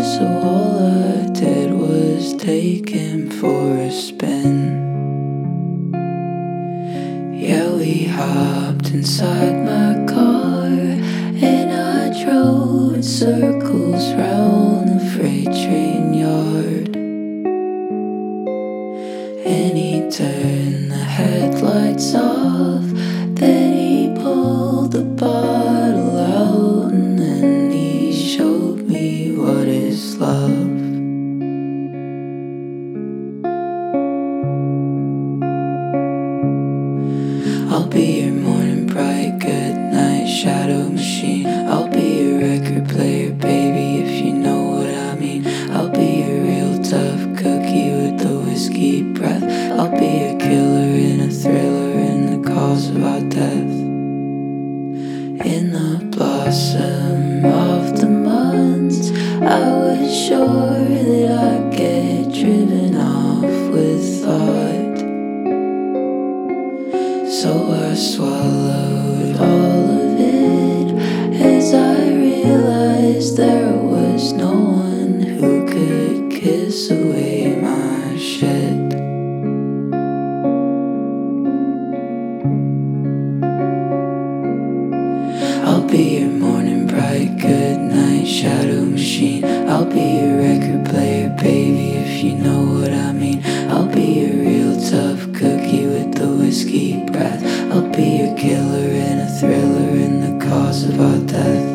so all I did was take him for a spin. Yeah, we hopped inside my car and I drove in circles round the freight train yard. And he turned the headlights off, then he pulled the bottle out, and then he showed me what is love. I'll be your morning bright, good night shadow machine. I'll be your record player, baby, if you know what I mean. I'll be your real tough cookie with the whiskey breath. I'll be your killer and a thriller and the cause of our death. In the blossom of the months, I was sure that I'd get driven off with thought. So I swallowed all of it as I realized there was no one who could kiss away my shit. I'll be your morning bright, good night shadow machine. I'll be your record player, baby, if you know what I mean. I'll be your real tough cookie with the whiskey breath. I'll be your killer and a thriller and the cause of our death.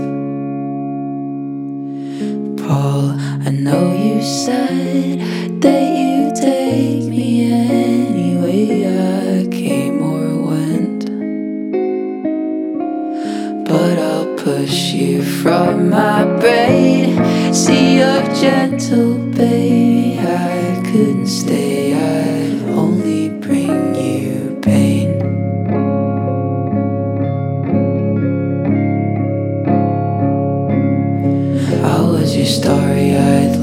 Paul, I know you said that you take me any way I came or went, but I'll push you from my brain. See, you're gentle, baby, I couldn't stay, I'd only bring you pain. I was your starry-eyed